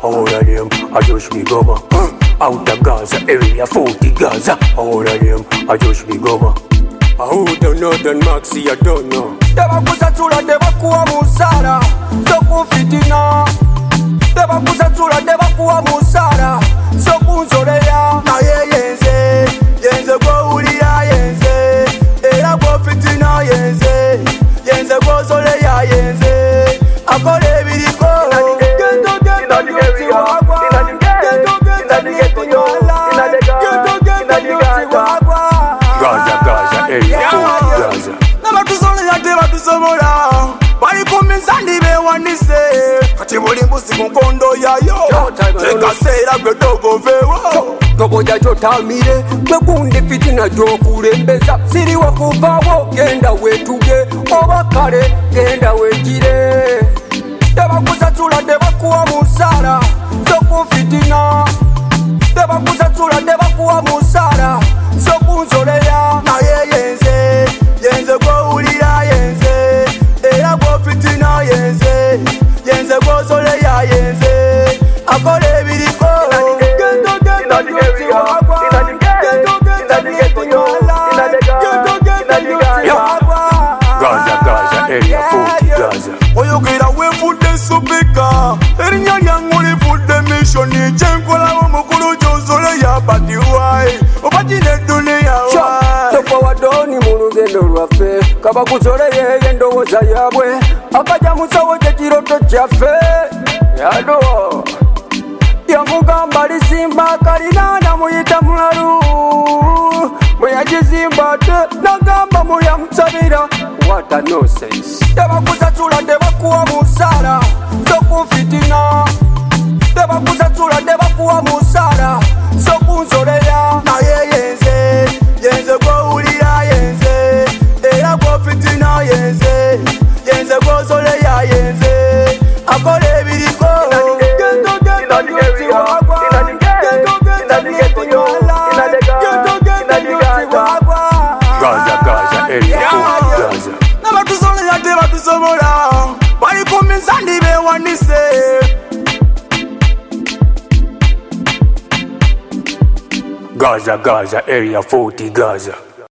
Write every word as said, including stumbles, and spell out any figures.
all of them I just be goma. Out of Gaza, area forty Gaza, all of them I just be goma. I who don't know then Maxi, I don't know. Deba kusatula deba kuwa musara, soku fitina. Deba kusatula deba kuwa musara, soku nzoreya. Na ye yenze, yenze go uliya yenze, era go fitina yenze, yenze go zoreya yenze. Akole biriko, gendo gendo nyoti wagwa, gendo gendo nyoti wala, gendo gendo nyoti wagwa. Gaza, Gaza, area forty Gaza. Nabatuzole yate batusobola, bayikumiza ndibe wanise. Kati buli mbuzi ku nkondo yayo, tekasera gwe togovewo. Togoja jotamire, gwe gundi fitina gyokulembeza. Siri wakuvaawo, genda wetuge, oba kale genda wegire. Debakusatula debakuwa musala, soku fitina. Debakusatula debakuwa musala, soku nzoleya. Na ye yenze, yenze go ulira yenze, era go fitina yenze, yenze go zoleya yenze. Akole biriko, gendo gendo nyoti wagwa, gendo gendo nyoti wala, gendo gendo nyoti wagwa. Gaza, Gaza, area forty Gaza. Oyogera weefudde supika, erinnya lyange olivudde missioni, kyenkola omukulu gy'ozole yabaddi wayi, oba gino edduniya wayi. Topawadoni mu lugendo lwaffe, kabakuzole yeeye endowooza yaabwe, akajja musawo kye kiroto kyaffe. Yado yamugamba lisimba kalina namuyita mulalu, bwe yagizimba te nagamba muyamusabira. What a nonsense. Debakusatula debakuwa musala, soku fitina. Debakusatula debakuwa musala, soku nzoleya. Na ye yenze, yenze go ulira yenze, era go fitina yenze, yenze go zoleya yenze. Akole biriko, gendo gendo nyoti wagwa, gendo gendo nyoti wala, gendo gendo nyoti wagwa. Gaza, Gaza, area forty Gaza. Nabatuzole yate batusobola, bayikumiza ndibe wanise. Gaza, Gaza, area forty Gaza.